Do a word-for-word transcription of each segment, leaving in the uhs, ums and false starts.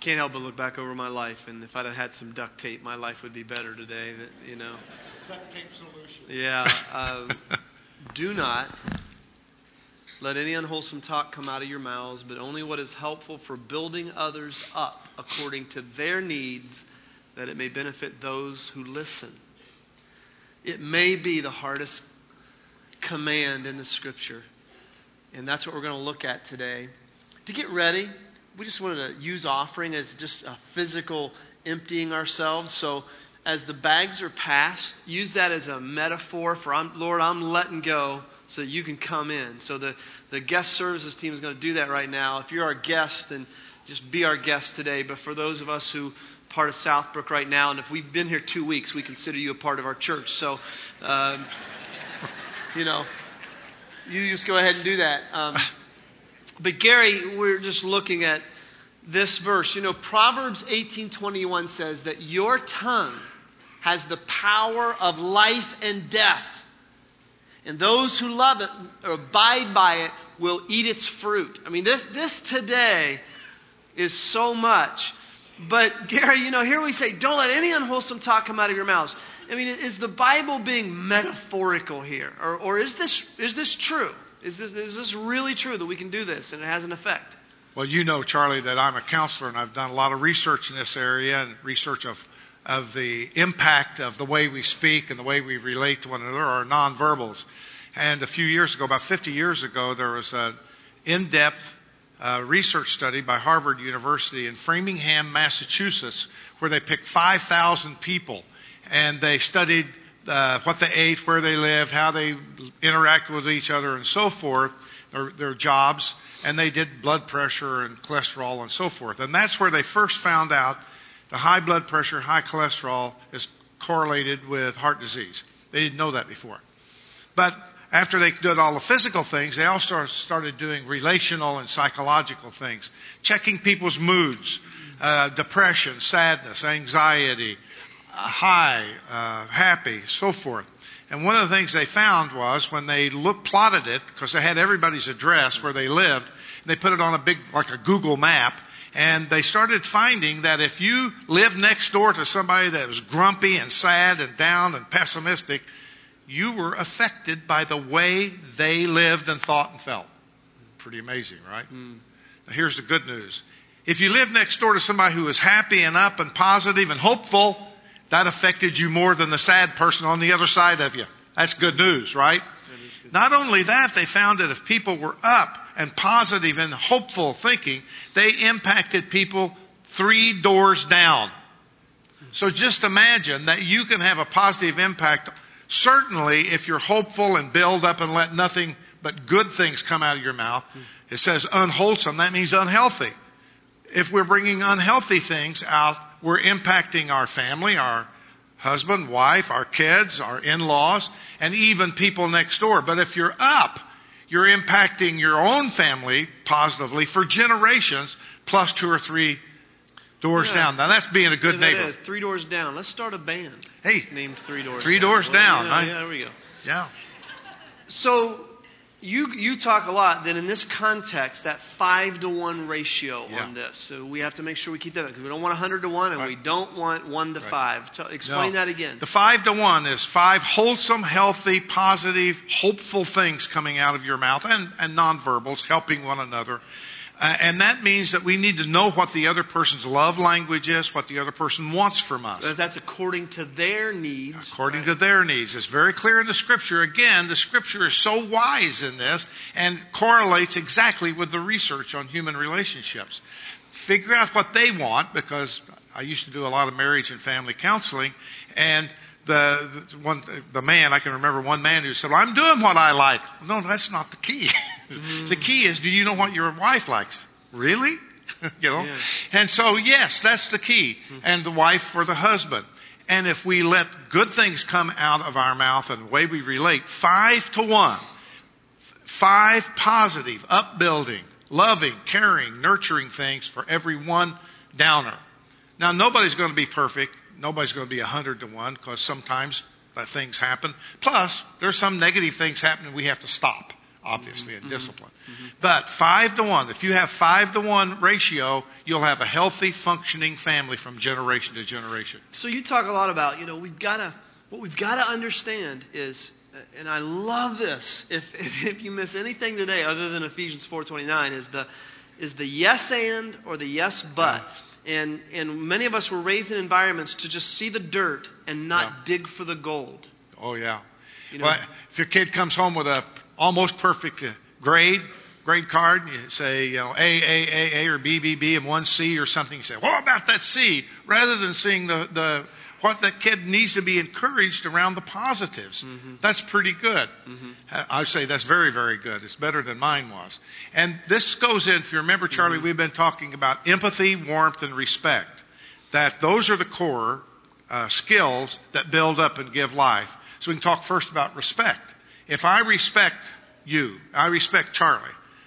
can't help but look back over my life, and if I'd have had some duct tape, my life would be better today. That, you know. Duct tape solution. Yeah. Uh, do not let any unwholesome talk come out of your mouths, but only what is helpful for building others up according to their needs, that it may benefit those who listen. It may be the hardest command in the Scripture, and that's what we're going to look at today. To get ready, we just wanted to use offering as just a physical emptying ourselves. So as the bags are passed, use that as a metaphor for, I'm, Lord, I'm letting go so that you can come in. So the, the guest services team is going to do that right now. If you're our guest, then just be our guest today. But for those of us who part of Southbrook right now, and if we've been here two weeks, we consider you a part of our church. So, um, you know, you just go ahead and do that. Um, but Gary, we're just looking at this verse. You know, Proverbs eighteen twenty-one says that your tongue has the power of life and death. And those who love it or abide by it will eat its fruit. I mean, this this today is so much. But Gary, you know, here we say, don't let any unwholesome talk come out of your mouths. I mean, is the Bible being metaphorical here? Or, or is this is this true? Is this, is this really true that we can do this and it has an effect? Well, you know, Charlie, that I'm a counselor and I've done a lot of research in this area and research of of the impact of the way we speak and the way we relate to one another, our nonverbals. And a few years ago, about fifty years ago, there was an in-depth uh, research study by Harvard University in Framingham, Massachusetts, where they picked five thousand people and they studied uh, what they ate, where they lived, how they interacted with each other and so forth, their, their jobs, and they did blood pressure and cholesterol and so forth. And that's where they first found out the high blood pressure, high cholesterol is correlated with heart disease. They didn't know that before. But after they did all the physical things, they also started doing relational and psychological things, checking people's moods, uh, depression, sadness, anxiety, uh, high, uh, happy, so forth. And one of the things they found was when they looked, plotted it, because they had everybody's address where they lived, they put it on a big, like a Google map, and they started finding that if you lived next door to somebody that was grumpy and sad and down and pessimistic, you were affected by the way they lived and thought and felt. Pretty amazing, right? Mm. Now here's the good news. If you lived next door to somebody who was happy and up and positive and hopeful, that affected you more than the sad person on the other side of you. That's good news, right? Good. Not only that, they found that if people were up and positive and hopeful thinking, they impacted people three doors down. So just imagine that you can have a positive impact. Certainly, if you're hopeful and build up and let nothing but good things come out of your mouth. It says unwholesome, that means unhealthy. If we're bringing unhealthy things out, we're impacting our family, our husband, wife, our kids, our in-laws, and even people next door. But if you're up, you're impacting your own family positively for generations, plus two or three doors yeah. down. Now that's being a good yeah, neighbor. Is. Three doors down. Let's start a band. Hey, named Three Doors. Three down. doors well, down. You know, I, yeah, there we go. Yeah. So you you talk a lot. Then in this context, that five to one ratio yeah. on this. So we have to make sure we keep that because we don't want a hundred to one, and right. we don't want one to right. five. So explain no. that again. The five to one is five wholesome, healthy, positive, hopeful things coming out of your mouth, and and nonverbals helping one another. Uh, and that means that we need to know what the other person's love language is, what the other person wants from us. So that's according to their needs. According right? to their needs. It's very clear in the Scripture. Again, the Scripture is so wise in this and correlates exactly with the research on human relationships. Figure out what they want, because I used to do a lot of marriage and family counseling, and the, the one the man, I can remember one man who said, well, I'm doing what I like. No, that's not the key. Mm. The key is, do you know what your wife likes? Really? you know? Yeah. And so, yes, that's the key. Mm. And the wife for the husband. And if we let good things come out of our mouth and the way we relate, five to one, five positive, upbuilding, loving, caring, nurturing things for every one downer. Now, nobody's going to be perfect. Nobody's going to be a hundred to one, because sometimes that things happen. Plus, there's some negative things happening we have to stop. obviously, mm-hmm. in discipline. Mm-hmm. But five to one, if you have five to one ratio, you'll have a healthy, functioning family from generation to generation. So you talk a lot about, you know, we've got to, what we've got to understand is, and I love this, if, if if you miss anything today other than Ephesians four twenty-nine, is the is the yes and or the yes but. Yeah. And and many of us were raised in environments to just see the dirt and not yeah. dig for the gold. Oh yeah. You know, well, if your kid comes home with a almost perfect grade, grade card, you say, you know, A, A, A, A, or B, B, B, and one C or something, you say, what about that C? Rather than seeing the, the what that kid needs to be encouraged around the positives. Mm-hmm. That's pretty good. Mm-hmm. I say that's very, very good. It's better than mine was. And this goes in, if you remember, Charlie, mm-hmm. we've been talking about empathy, warmth, and respect. That those are the core uh, skills that build up and give life. So we can talk first about respect. If I respect you, I respect Charlie,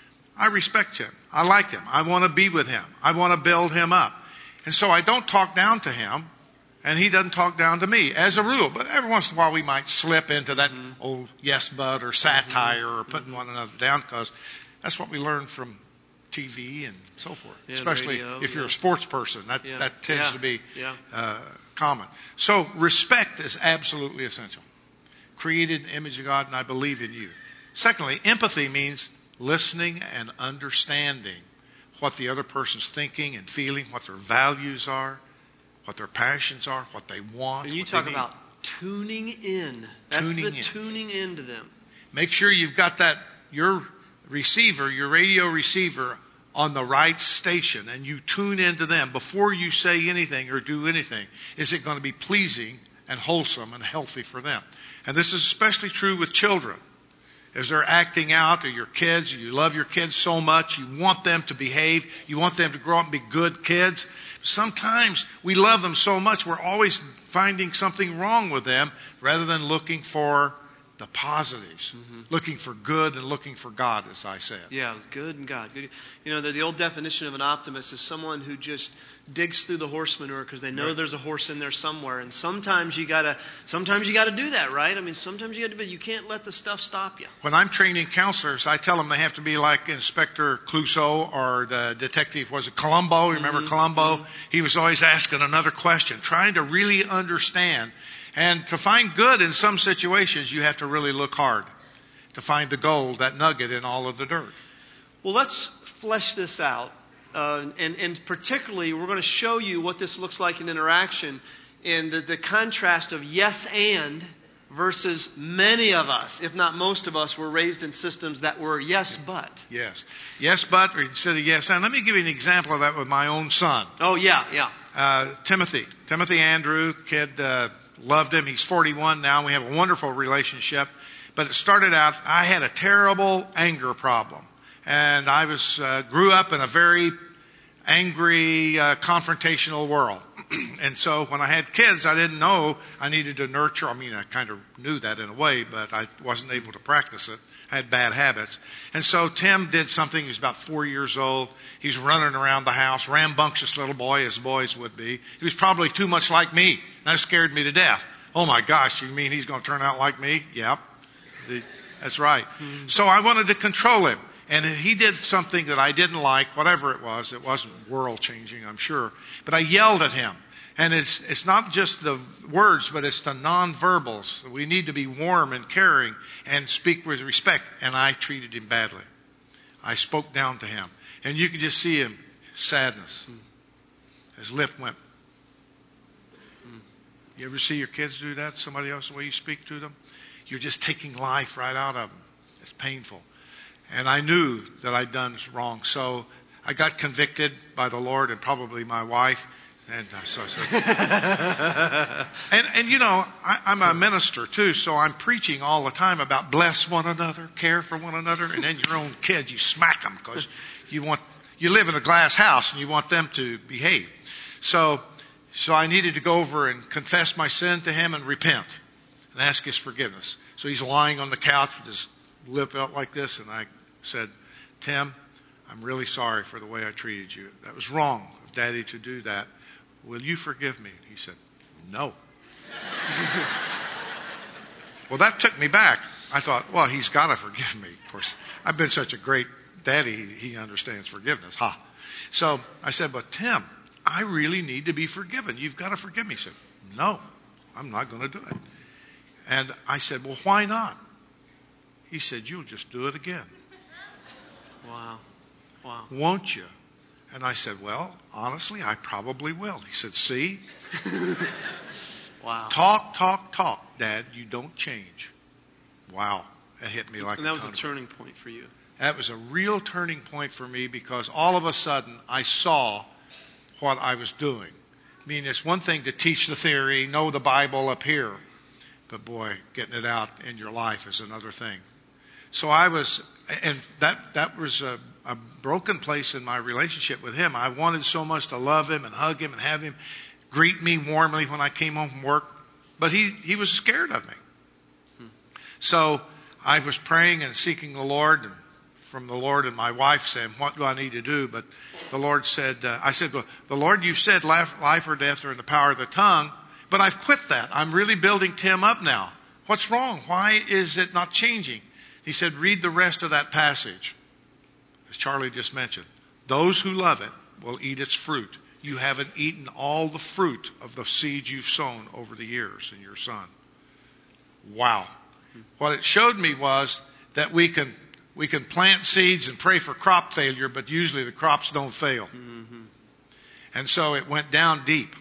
I respect him. I like him. I want to be with him. I want to build him up. And so I don't talk down to him, and he doesn't talk down to me, as a rule. But every once in a while we might slip into that mm-hmm. old yes but or satire mm-hmm. or putting mm-hmm. one another down, because that's what we learn from T V and so forth. Yeah, especially radio, if yeah. you're a sports person. That, yeah. that tends yeah. to be yeah. uh, common. So respect is absolutely essential. Created in the image of God, and I believe in you. Secondly, empathy means listening and understanding what the other person's thinking and feeling, what their values are, what their passions are, what they want. And you talk about tuning in. That's tuning the in. tuning in to them. Make sure you've got that, your receiver, your radio receiver, on the right station, and you tune into them before you say anything or do anything. Is it going to be pleasing and wholesome and healthy for them? And this is especially true with children. As they're acting out, or your kids, you love your kids so much, you want them to behave, you want them to grow up and be good kids. Sometimes we love them so much, we're always finding something wrong with them rather than looking for the positives, mm-hmm. looking for good and looking for God, as I said. Yeah, good and God. Good. You know, the, the old definition of an optimist is someone who just digs through the horse manure because they know right. there's a horse in there somewhere. And sometimes you gotta, sometimes you gotta do that, right? I mean, sometimes you gotta, but you can't let the stuff stop you. When I'm training counselors, I tell them they have to be like Inspector Clouseau or the detective, was it Columbo? Remember mm-hmm. Columbo? Mm-hmm. He was always asking another question, trying to really understand. And to find good in some situations, you have to really look hard to find the gold, that nugget in all of the dirt. Well, let's flesh this out. Uh, and, and particularly, we're going to show you what this looks like in interaction and the, the contrast of yes and versus many of us, if not most of us, were raised in systems that were yes but. Yes. Yes but instead of yes and. Let me give you an example of that with my own son. Oh, yeah, yeah. Uh, Timothy. Timothy Andrew, kid, uh, loved him. He's forty-one now. We have a wonderful relationship. But it started out, I had a terrible anger problem. And I was uh, grew up in a very angry, uh, confrontational world. And so when I had kids, I didn't know I needed to nurture. I mean, I kind of knew that in a way, but I wasn't able to practice it. I had bad habits. And so Tim did something. He was about four years old. He's running around the house, rambunctious little boy, as boys would be. He was probably too much like me. That scared me to death. Oh, my gosh, you mean he's going to turn out like me? Yep. That's right. Mm-hmm. So I wanted to control him. And he did something that I didn't like, whatever it was. It wasn't world-changing, I'm sure. But I yelled at him. And it's it's not just the words, but it's the nonverbals. We need to be warm and caring and speak with respect. And I treated him badly. I spoke down to him. And you could just see him, sadness. His lip went. You ever see your kids do that? Somebody else, the way you speak to them? You're just taking life right out of them. It's painful. And I knew that I'd done wrong. So I got convicted by the Lord and probably my wife. And uh, so, so. and, and you know, I, I'm a minister too, so I'm preaching all the time about bless one another, care for one another, and then your own kids, you smack them because you want, you live in a glass house and you want them to behave. So, so I needed to go over and confess my sin to him and repent and ask his forgiveness. So he's lying on the couch with his lip out like this, and I said, Tim, I'm really sorry for the way I treated you. That was wrong of Daddy to do that. Will you forgive me? He said, no. Well, that took me back. I thought, well, he's got to forgive me. Of course, I've been such a great daddy, he understands forgiveness. Ha. So I said, but Tim, I really need to be forgiven. You've got to forgive me. He said, no, I'm not going to do it. And I said, well, why not? He said, you'll just do it again. Wow. Wow. Won't you? And I said, well, honestly, I probably will. He said, see? Wow. Talk, talk, talk, Dad. You don't change. Wow. It hit me like and that a was ton a of turning point for you. That was a real turning point for me because all of a sudden I saw what I was doing. I mean, it's one thing to teach the theory, know the Bible up here, but boy, getting it out in your life is another thing. So I was, and that, that was a, a broken place in my relationship with him. I wanted so much to love him and hug him and have him greet me warmly when I came home from work, but he, he was scared of me. Hmm. So I was praying and seeking the Lord, and from the Lord and my wife saying, what do I need to do? But the Lord said, uh, I said, well, the Lord, you said life, life or death are in the power of the tongue, but I've quit that. I'm really building Tim up now. What's wrong? Why is it not changing? He said, read the rest of that passage. As Charlie just mentioned, those who love it will eat its fruit. You haven't eaten all the fruit of the seed you've sown over the years in your son. Wow. What it showed me was that we can we can plant seeds and pray for crop failure, but usually the crops don't fail. Mm-hmm. And so it went down deep.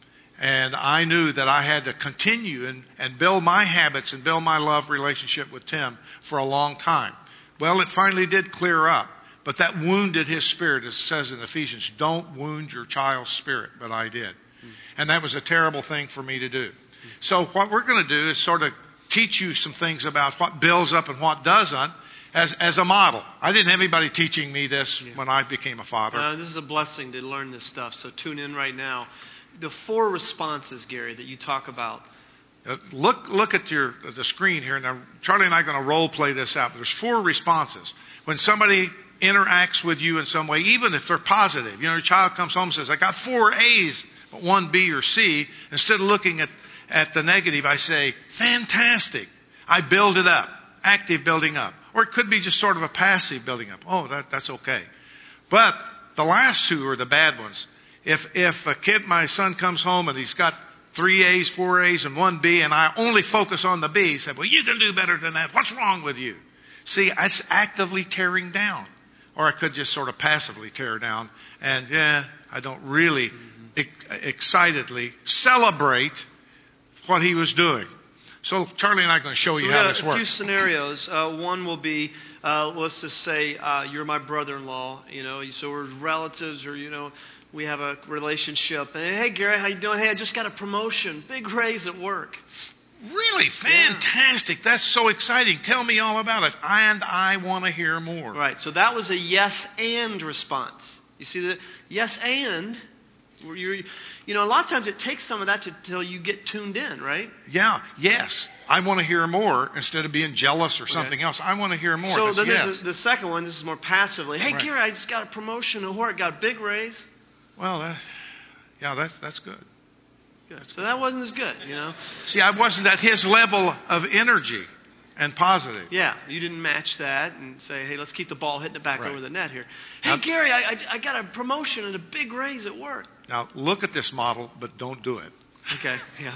And I knew that I had to continue and, and build my habits and build my love relationship with Tim for a long time. Well, it finally did clear up, but that wounded his spirit, as it says in Ephesians. Don't wound your child's spirit, but I did. Mm-hmm. And that was a terrible thing for me to do. Mm-hmm. So what we're going to do is sort of teach you some things about what builds up and what doesn't as as a model. I didn't have anybody teaching me this yeah. when I became a father. Uh, this is a blessing to learn this stuff, so tune in right now. The four responses, Gary, that you talk about. Uh, look look at your the screen here. Now, Charlie and I are going to role play this out. But there's four responses. When somebody interacts with you in some way, even if they're positive, you know, your child comes home and says, I got four A's, but one B or C. Instead of looking at, at the negative, I say, fantastic. I build it up. Active building up. Or it could be just sort of a passive building up. Oh, that, that's okay. But the last two are the bad ones. If if a kid, my son comes home and he's got three A's, four A's, and one B, and I only focus on the B, he said, well, you can do better than that. What's wrong with you? See, that's actively tearing down. Or I could just sort of passively tear down. And, yeah, I don't really mm-hmm. ex- excitedly celebrate what he was doing. So Charlie and I are going to show so you how this works. We works. have a few scenarios. Uh, one will be, uh, let's just say uh, you're my brother-in-law. You know, so we're relatives, or you know, we have a relationship. And hey, Gary, how you doing? Hey, I just got a promotion, big raise at work. Really fantastic! Yeah. That's so exciting. Tell me all about it. And I want to hear more. Right. So that was a yes and response. You see the yes and. Where you're, you know, a lot of times it takes some of that to, till you get tuned in, right? Yeah. Yes. I want to hear more instead of being jealous or something okay. else. I want to hear more. So That's then yes. there's the, the second one. This is more passively. Hey, right. Gary, I just got a promotion at work. Got a big raise. Well, uh, yeah, that's that's good. Good. That's so good. That wasn't as good, you know. See, I wasn't at his level of energy and positive. Yeah, you didn't match that and say, hey, let's keep the ball hitting it back right. over the net here. Hey, now, Gary, I, I, I got a promotion and a big raise at work. Now, look at this model, but don't do it. Okay, yeah.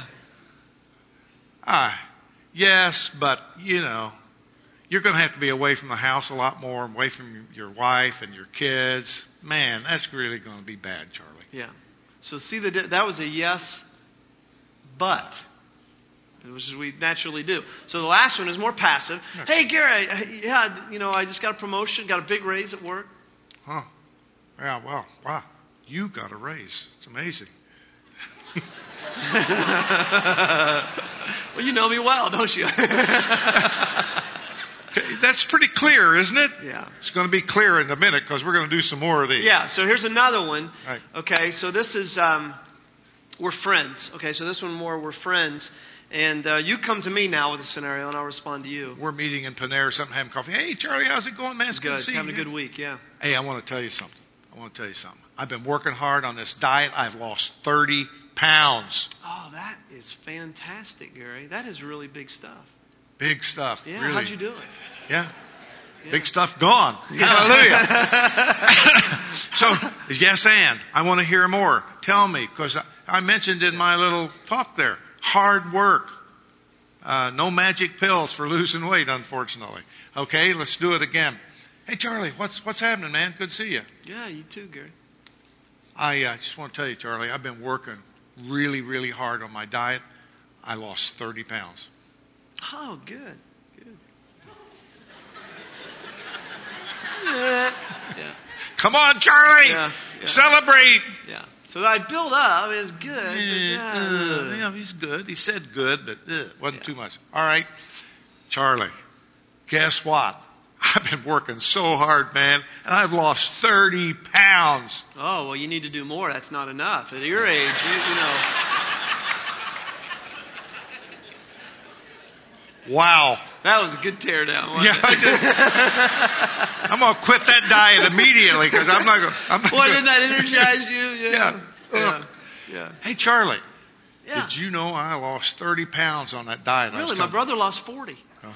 Ah, yes, but, you know, you're going to have to be away from the house a lot more, away from your wife and your kids. Man, that's really going to be bad, Charlie. Yeah. So see, the, that was a yes, but... which is we naturally do. So the last one is more passive. Hey, Gary, yeah, you know, I just got a promotion, got a big raise at work. Huh. Yeah, well, wow. You got a raise. It's amazing. Well, you know me well, don't you? Okay, that's pretty clear, isn't it? Yeah. It's going to be clear in a minute because we're going to do some more of these. Yeah, so here's another one. Right. Okay, so this is, um, we're friends. Okay, so this one more, we're friends. And uh, you come to me now with a scenario, and I'll respond to you. We're meeting in Panera or something, having coffee. Hey, Charlie, how's it going, man? It's good, good to see you. Having a good week, yeah. Hey, I want to tell you something. I want to tell you something. I've been working hard on this diet. I've lost thirty pounds. Oh, that is fantastic, Gary. That is really big stuff. Big stuff. Yeah, really. how'd you do it? Yeah. Yeah. Big stuff gone. Hallelujah. So, yes, and I want to hear more. Tell me, because I, I mentioned in my little talk there, hard work. Uh, no magic pills for losing weight, unfortunately. Okay, let's do it again. Hey, Charlie, what's what's happening, man? Good to see you. Yeah, you too, Gary. I uh, just want to tell you, Charlie, I've been working really, really hard on my diet. I lost thirty pounds. Oh, good. Good. Yeah. Come on, Charlie. Yeah, yeah. Celebrate. Yeah. So I built up. It's good. But Yeah, yeah. uh, yeah, he's good. He said good, but uh, wasn't Yeah. too much. All right, Charlie, guess what? I've been working so hard, man, and I've lost thirty pounds. Oh, well, you need to do more. That's not enough. At your age, you, you know. Wow. That was a good teardown, wasn't Yeah, it? I did. I'm going to quit that diet immediately because I'm not going to. Boy, didn't that energize you? Yeah. Yeah. Yeah. Yeah. Hey, Charlie, Yeah. did you know I lost thirty pounds on that diet? I was Really? My telling- brother lost forty. Oh.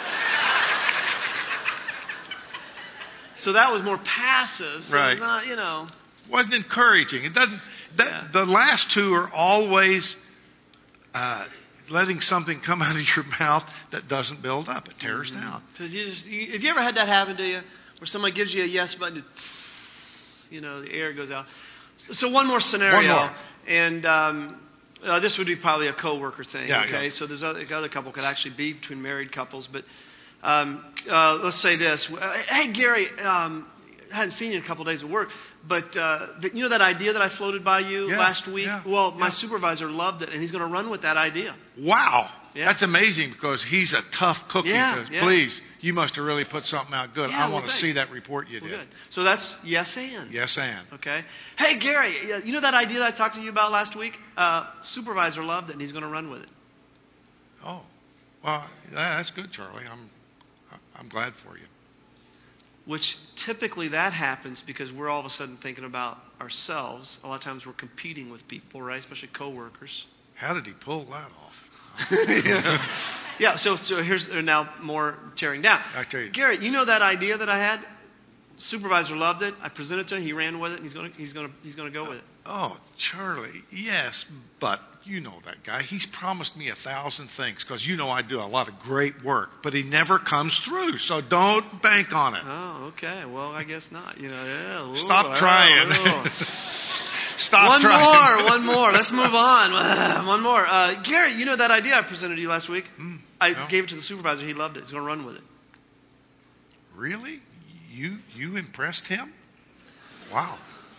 So that was more passive. So Right. it's not, you know. Wasn't encouraging. It doesn't. That, Yeah. The last two are always uh, letting something come out of your mouth that doesn't build up. It tears Mm-hmm. down. So you just, you, have you ever had that happen to you, where somebody gives you a yes button, it, you know, the air goes out. So one more scenario, One more. and um, uh, this would be probably a coworker thing. Yeah, okay, yeah. so there's other, other couple could actually be between married couples, but um, uh, let's say this. Uh, hey, Gary, um, I hadn't seen you in a couple days of work, but uh, the, you know that idea that I floated by you Yeah, last week? yeah, well, my yeah. supervisor loved it, and he's going to run with that idea. Wow. Yeah. That's amazing because he's a tough cookie. Yeah, to, yeah. Please, you must have really put something out good. Yeah, I well, want to thanks. see that report you Well, did. good. So that's yes and. Yes, and. Okay. Hey, Gary, you know that idea that I talked to you about last week? Uh, supervisor loved it, and he's going to run with it. Oh, well, yeah, that's good, Charlie. I'm, I'm glad for you. Which typically that happens because we're all of a sudden thinking about ourselves. A lot of times we're competing with people, right? Especially coworkers. How did he pull that off? yeah. yeah. So, so here's now more tearing down. I tell you. Garrett, you know that idea that I had? Supervisor loved it. I presented it to him. He ran with it, and he's going to he's going to he's going to go with it. Oh, Charlie, yes, but you know that guy. He's promised me a thousand things because you know I do a lot of great work, but he never comes through. So don't bank on it. Oh, okay. Well, I guess not. You know, yeah. Ooh, Stop oh, trying. oh. Stop one trying. more, one more. Let's move on. One more. Uh, Gary, you know that idea I presented to you last week? Mm, I no. gave it to the supervisor. He loved it. He's going to run with it. Really? You you impressed him? Wow.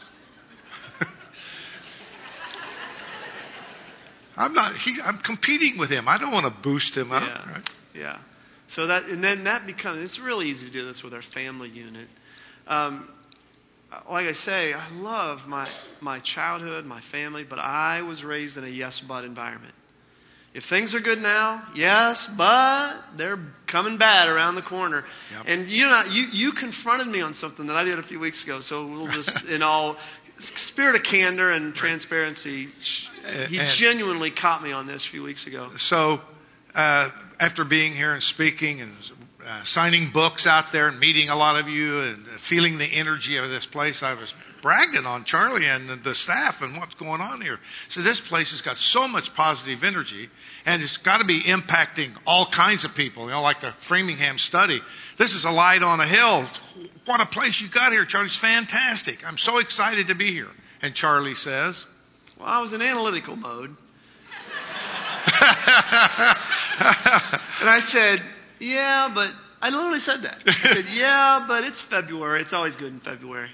I'm not. He, I'm competing with him. I don't want to boost him up. Yeah. Right? Yeah. So that, and then that becomes, it's really easy to do this with our family unit. Um, like I say, I love my, my childhood, my family, but I was raised in a yes, but environment. If things are good now, yes, but they're coming bad around the corner. Yep. And you know, you, you confronted me on something that I did a few weeks ago, so we'll just, in all spirit of candor and transparency, he And- genuinely caught me on this a few weeks ago. So, uh, after being here and speaking and uh, signing books out there and meeting a lot of you and feeling the energy of this place, I was bragging on Charlie and the, the staff and what's going on here. So this place has got so much positive energy, and it's got to be impacting all kinds of people. You know, like the Framingham study. This is a light on a hill. What a place you got here, Charlie. It's fantastic. I'm so excited to be here. And Charlie says, Well, I was in analytical mode. And I said, yeah, but I literally said that. I said, yeah, but it's February. It's always good in February.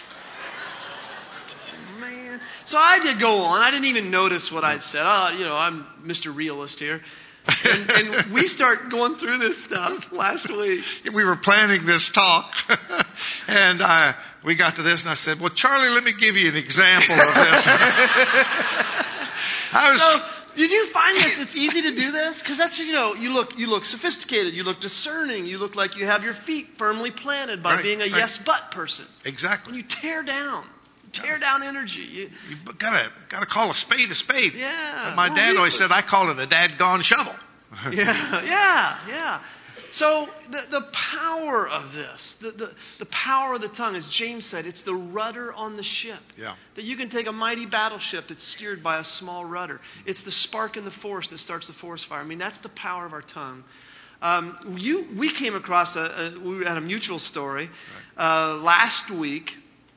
Man. So I did go on. I didn't even notice what I'd said. Oh, you know, I'm Mister Realist here. And, and we start going through this stuff last week. we were planning this talk, and uh, we got to this, and I said, well, Charlie, let me give you an example of this. I was, So, did you find this? It's easy to do this? Because that's, you know, you look you look sophisticated. You look discerning. You look like you have your feet firmly planted by Right, being a right. yes-but person. exactly. And you tear down. You tear down energy. You, You gotta gotta call a spade a spade. yeah. But my we're dad always ruthless. said I call it a dadgone shovel. Yeah, yeah, yeah. So the, the power of this, the, the, the power of the tongue, as James said, it's the rudder on the ship. Yeah. That you can take a mighty battleship that's steered by a small rudder. It's the spark in the forest that starts the forest fire. I mean, that's the power of our tongue. Um, you, we came across, a, a, we had a mutual story uh, last week,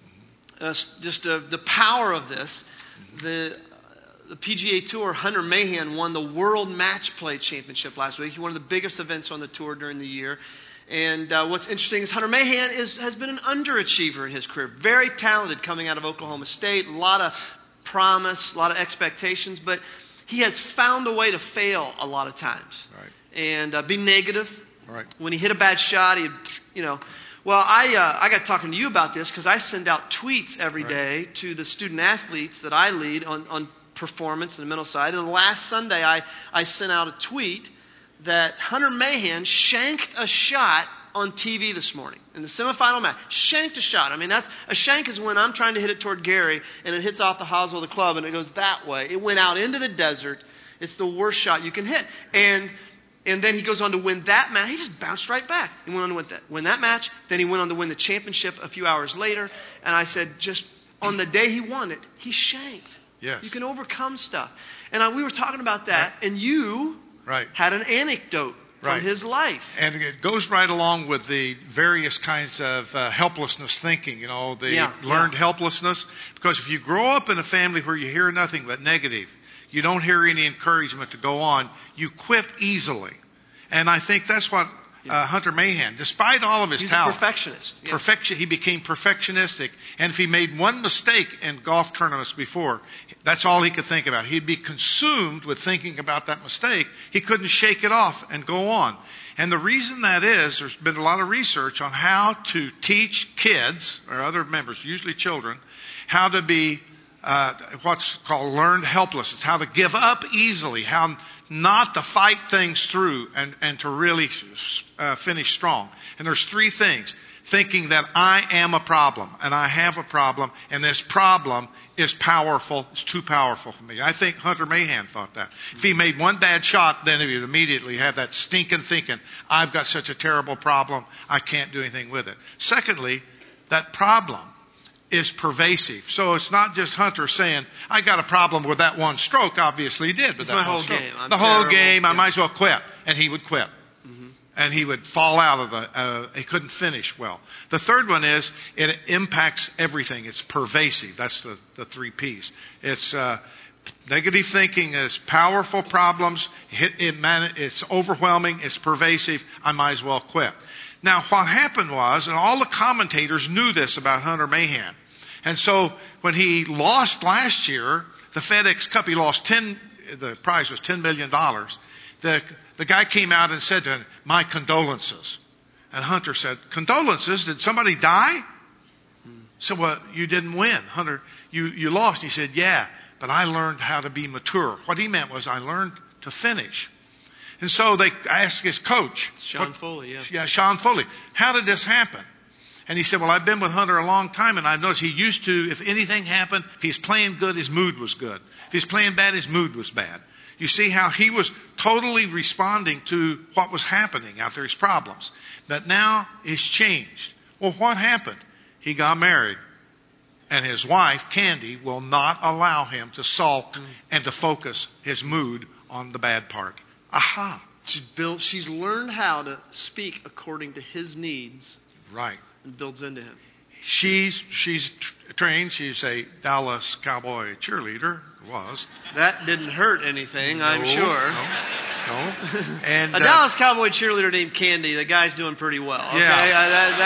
uh, just uh, the power of this. The The P G A Tour, Hunter Mahan won the World Match Play Championship last week. One of the biggest events on the tour during the year. And uh, what's interesting is Hunter Mahan is, has been an underachiever in his career. Very talented coming out of Oklahoma State. A lot of promise, a lot of expectations. But he has found a way to fail a lot of times. Right. And uh, be negative. Right. When he hit a bad shot, he, you know... Well, I uh, I got talking to you about this because I send out tweets every right. day to the student athletes that I lead on, on performance and the mental side. And last Sunday, I, I sent out a tweet that Hunter Mahan shanked a shot on T V this morning in the semifinal match. Shanked a shot. I mean, that's a shank is when I'm trying to hit it toward Gary and it hits off the hosel of the club and it goes that way. It went out into the desert. It's the worst shot you can hit. And And then he goes on to win that match. He just bounced right back. He went on to win that, win that match. Then he went on to win the championship a few hours later. And I said, just on the day he won it, he shanked. Yes. You can overcome stuff. And I, we were talking about that, right. and you right. had an anecdote from right. his life. And it goes right along with the various kinds of uh, helplessness thinking, you know, the yeah. learned yeah. helplessness. Because if you grow up in a family where you hear nothing but negative, you don't hear any encouragement to go on, you quit easily. And I think that's what uh, Hunter Mahan, despite all of his He's talent, a perfectionist. Yeah. perfection, he became perfectionistic. And if he made one mistake in golf tournaments before, that's all he could think about. He'd be consumed with thinking about that mistake. He couldn't shake it off and go on. And the reason that is, there's been a lot of research on how to teach kids, or other members, usually children, how to be uh, what's called learned helpless. It's how to give up easily, how not to fight things through and, and to really uh, finish strong. And there's three things. Thinking that I am a problem and I have a problem and this problem is powerful. It's too powerful for me. I think Hunter Mahan thought that. If he made one bad shot, then he would immediately have that stinking thinking, I've got such a terrible problem, I can't do anything with it. Secondly, that problem is pervasive. So it's not just Hunter saying, I got a problem with that one stroke. Obviously he did. But it's that my whole whole game. I'm the whole terrible. game, yeah. I might as well quit. And he would quit. Mm-hmm. And he would fall out of the, uh, he couldn't finish well. The third one is, it impacts everything. It's pervasive. That's the, the three P's. It's, uh, negative thinking is powerful problems. It, it man, it's overwhelming. It's pervasive. I might as well quit. Now, what happened was, and all the commentators knew this about Hunter Mahan. And so when he lost last year, the FedEx Cup, he lost ten, the prize was ten million dollars. The, the guy came out and said to him, my condolences. And Hunter said, condolences? Did somebody die? Hmm. So, well, you didn't win. Hunter, you, you lost. He said, yeah, but I learned how to be mature. What he meant was I learned to finish. And so they asked his coach. Sean what, Foley, yeah. Yeah, Sean Foley. How did this happen? And he said, well, I've been with Hunter a long time, and I've noticed he used to, if anything happened, if he's playing good, his mood was good. If he's playing bad, his mood was bad. You see how he was totally responding to what was happening out there, his problems. But now it's changed. Well, what happened? He got married. And his wife, Candy, will not allow him to sulk mm. and to focus his mood on the bad part. Aha. She's built, she's learned how to speak according to his needs. Right. And builds into him. She's she's trained. She's a Dallas Cowboy cheerleader. Was. That didn't hurt anything, no, I'm sure. No. no. And a uh, Dallas Cowboy cheerleader named Candy. The guy's doing pretty well. Okay, yeah. I, that,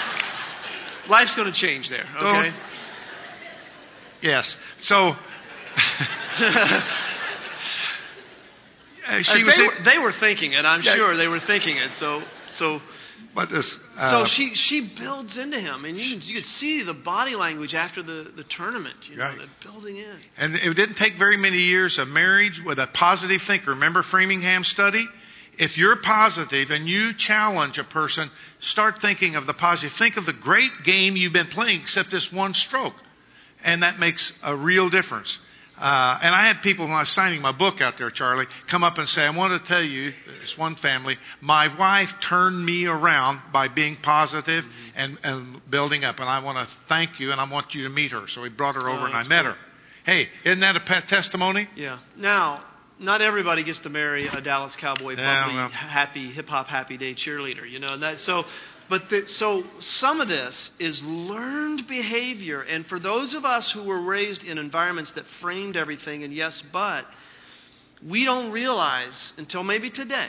that's life's going to change there. Okay. Don't, yes. So. she uh, was they, in, were, they were thinking it. I'm yeah. sure they were thinking it. So so. But this, uh, so she she builds into him, and you you could see the body language after the, the tournament, you know, right. the building in. And it didn't take very many years of marriage with a positive thinker. Remember Framingham's study? If you're positive and you challenge a person, start thinking of the positive. Think of the great game you've been playing, except this one stroke, and that makes a real difference. Uh, and I had people, when I was signing my book out there, Charlie, come up and say, I want to tell you, this one family, my wife turned me around by being positive mm-hmm. and, and building up. And I want to thank you, and I want you to meet her. So we brought her over, oh, and I met cool. her. Hey, isn't that a pet testimony? Yeah. Now, not everybody gets to marry a Dallas Cowboy bubbly, yeah, well, happy, hip-hop, happy day cheerleader. You know, and that, so... But the, so some of this is learned behavior. And for those of us who were raised in environments that framed everything, and yes, but, we don't realize until maybe today,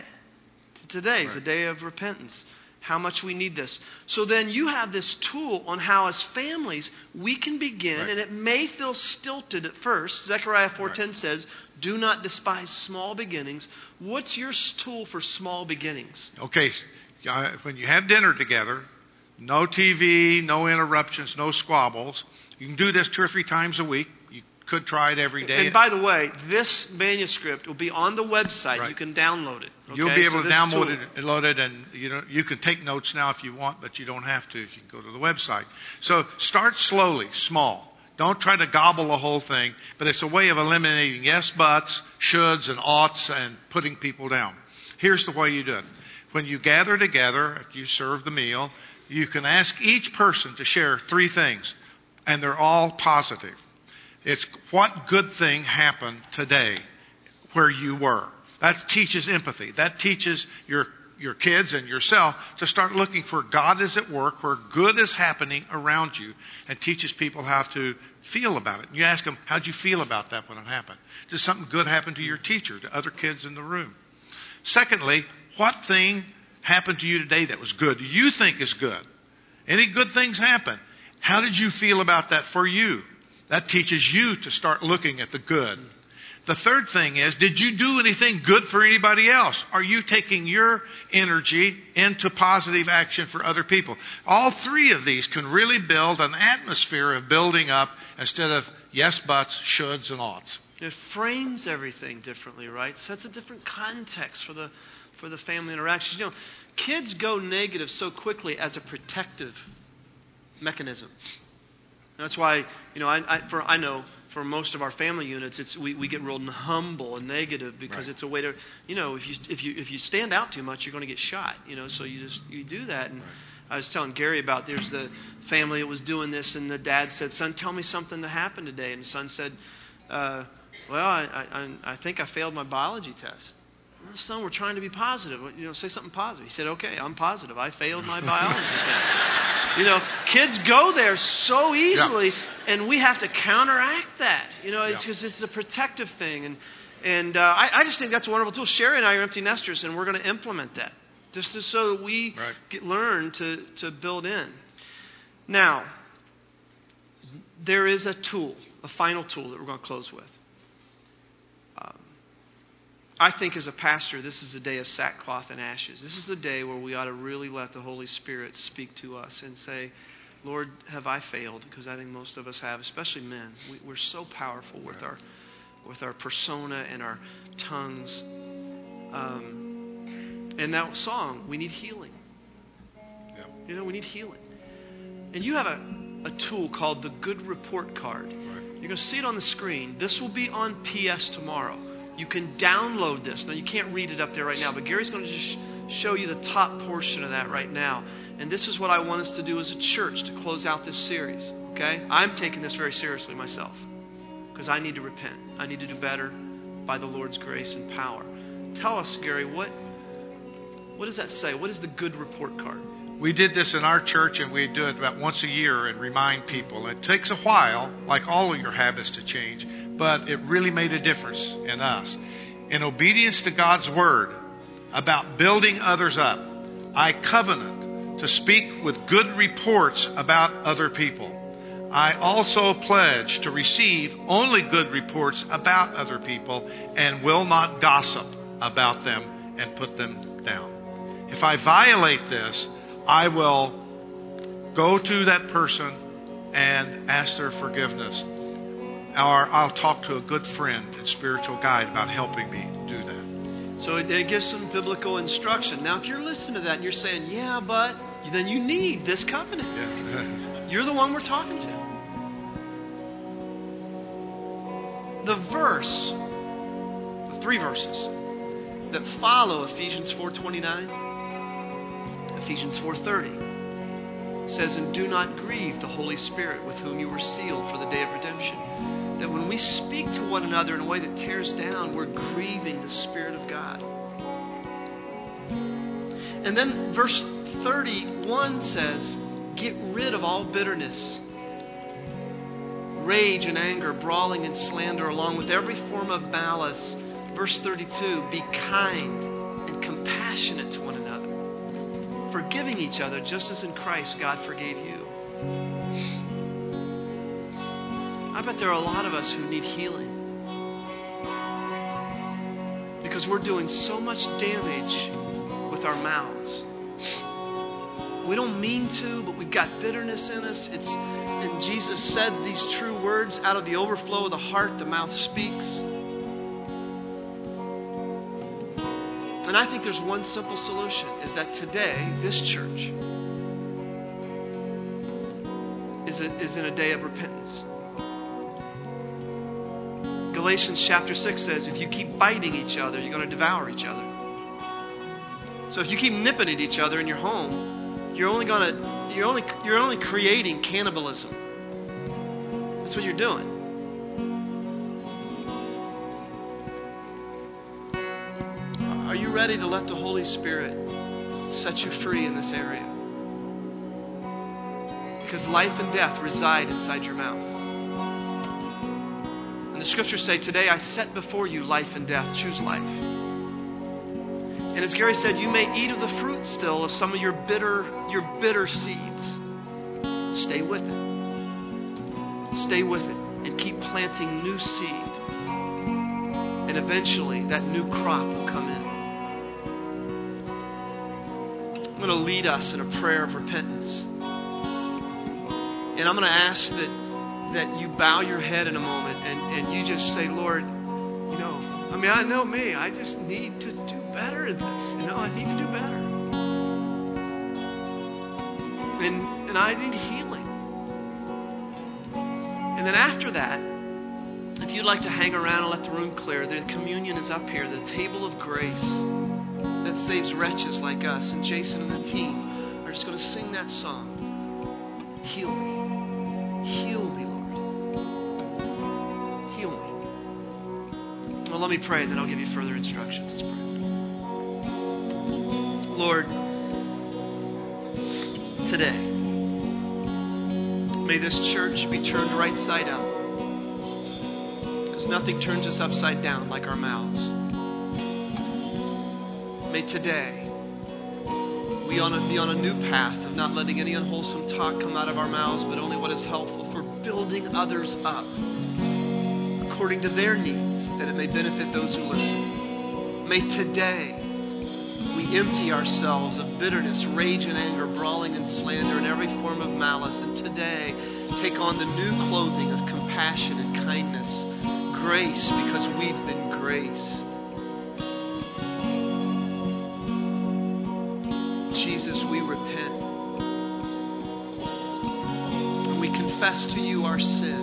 today is a day of repentance, how much we need this. So then you have this tool on how as families we can begin, right. and it may feel stilted at first. Zechariah four ten right. says, do not despise small beginnings. What's your tool for small beginnings? Okay. When you have dinner together, no T V, no interruptions, no squabbles. You can do this two or three times a week. You could try it every day. And by the way, this manuscript will be on the website. Right. You can download it. Okay? You'll be able so to download tool. it, load it, and you know you can take notes now if you want, but you don't have to if you can go to the website. So start slowly, small. Don't try to gobble the whole thing, but it's a way of eliminating yes, buts, shoulds, and oughts, and putting people down. Here's the way you do it. When you gather together, if you serve the meal, you can ask each person to share three things, and they're all positive. It's what good thing happened today where you were. That teaches empathy. That teaches your your kids and yourself to start looking for God is at work, where good is happening around you, and teaches people how to feel about it. You ask them, how'd you feel about that when it happened? Did something good happen to your teacher, to other kids in the room? Secondly, what thing happened to you today that was good? Do you think is good? Any good things happen? How did you feel about that for you? That teaches you to start looking at the good. The third thing is, did you do anything good for anybody else? Are you taking your energy into positive action for other people? All three of these can really build an atmosphere of building up instead of yes, buts, shoulds, and oughts. It frames everything differently, right? Sets a different context for the for the family interactions. You know, kids go negative so quickly as a protective mechanism. That's why, you know, I, I for I know for most of our family units, it's we, we get real humble and negative because right. it's a way to, you know, if you if you if you stand out too much, you're going to get shot. You know, so you just you do that. And right. I was telling Gary about there's the family that was doing this, and the dad said, "Son, tell me something that happened today." And the son said, uh, "Well, I, I I think I failed my biology test." Well, son, we're trying to be positive. You know, say something positive. He said, "Okay, I'm positive. I failed my biology test." You know, kids go there so easily, yeah. and we have to counteract that. You know, it's because yeah. it's a protective thing, and and uh, I, I just think that's a wonderful tool. Sherry and I are empty nesters, and we're going to implement that just to, so that we right. get, learn to to build in. Now, there is a tool, a final tool that we're going to close with. Um, I think as a pastor, this is a day of sackcloth and ashes. This is a day where we ought to really let the Holy Spirit speak to us and say, Lord, have I failed? Because I think most of us have, especially men. We, we're so powerful with our with our persona and our tongues. Um, and that song, we need healing. Yeah. You know, we need healing. And you have a, a tool called the Good Report Card. Right. You're going to see it on the screen. This will be on P S tomorrow. You can download this. Now, you can't read it up there right now, but Gary's going to just show you the top portion of that right now. And this is what I want us to do as a church to close out this series. Okay? I'm taking this very seriously myself because I need to repent. I need to do better by the Lord's grace and power. Tell us, Gary, what what does that say? What is the Good Report Card? We did this in our church, and we do it about once a year and remind people. It takes a while, like all of your habits, to change, but it really made a difference in us. In obedience to God's word about building others up, I covenant to speak with good reports about other people. I also pledge to receive only good reports about other people and will not gossip about them and put them down. If I violate this, I will go to that person and ask their forgiveness. Or I'll talk to a good friend and spiritual guide about helping me do that. So it gives some biblical instruction. Now, if you're listening to that and you're saying, yeah, but, then you need this covenant. Yeah. You're the one we're talking to. the verse, the three verses that follow Ephesians four twenty-nine, Ephesians four thirty says, and do not grieve the Holy Spirit with whom you were sealed for the day of redemption. That when we speak to one another in a way that tears down, we're grieving the Spirit of God. And then verse thirty-one says, get rid of all bitterness, rage and anger, brawling and slander, along with every form of malice. Verse thirty-two, be kind and compassionate to one another, forgiving each other just as in Christ God forgave you. I bet there are a lot of us who need healing because we're doing so much damage with our mouths. We don't mean to, but we've got bitterness in us. It's, and Jesus said these true words, out of the overflow of the heart, the mouth speaks. And I think there's one simple solution, is that today, this church is, a, is in a day of repentance. Galatians chapter six says, if you keep biting each other, you're going to devour each other. So if you keep nipping at each other in your home, you're only going to you're only you're only creating cannibalism. That's what you're doing. Are you ready to let the Holy Spirit set you free in this area? Because life and death reside inside your mouth. And the scriptures say, today I set before you life and death. Choose life. And as Gary said, you may eat of the fruit still of some of your bitter, your bitter seeds. Stay with it. Stay with it and keep planting new seed. And eventually that new crop will come in. I'm going to lead us in a prayer of repentance. And I'm going to ask that that you bow your head in a moment and, and you just say, Lord, you know, I mean, I know me. I just need to do better at this. You know, I need to do better. And, and I need healing. And then after that, if you'd like to hang around and let the room clear, the communion is up here, the table of grace that saves wretches like us. And Jason and the team are just going to sing that song. Heal me. Heal me, Lord. Heal me. Well, let me pray and then I'll give you further instructions. Let's pray. Lord, today, may this church be turned right side up. Because nothing turns us upside down like our mouths. May today we on a, be on a new path of not letting any unwholesome talk come out of our mouths, but only what is helpful for building others up according to their needs, that it may benefit those who listen. May today we empty ourselves of bitterness, rage and anger, brawling and slander, and every form of malice. And today take on the new clothing of compassion and kindness, grace, because we've been graced. Jesus, we repent. And we confess to you our sin.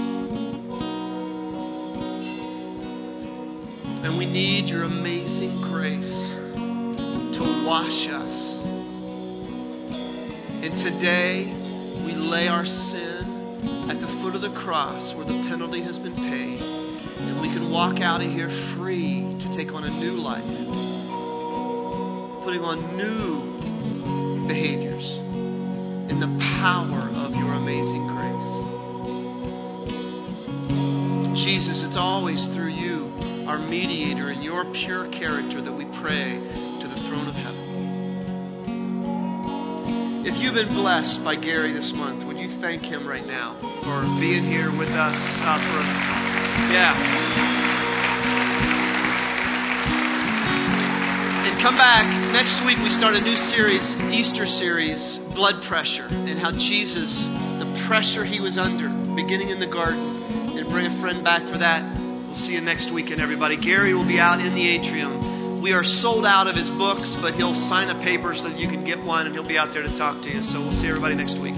And we need your amazing grace to wash us. And today we lay our sin at the foot of the cross where the penalty has been paid. And we can walk out of here free to take on a new life. Putting on new behaviors in the power of your amazing grace. Jesus, it's always through you, our mediator, and your pure character that we pray to the throne of heaven. If you've been blessed by Gary this month, would you thank him right now for being here with us? Uh, for, yeah. And come back. Next week we start a new series, Easter series, Blood Pressure, and how Jesus, the pressure he was under, beginning in the garden, and bring a friend back for that. We'll see you next weekend, everybody. Gary will be out in the atrium. We are sold out of his books, but he'll sign a paper so that you can get one, and he'll be out there to talk to you. So we'll see everybody next week.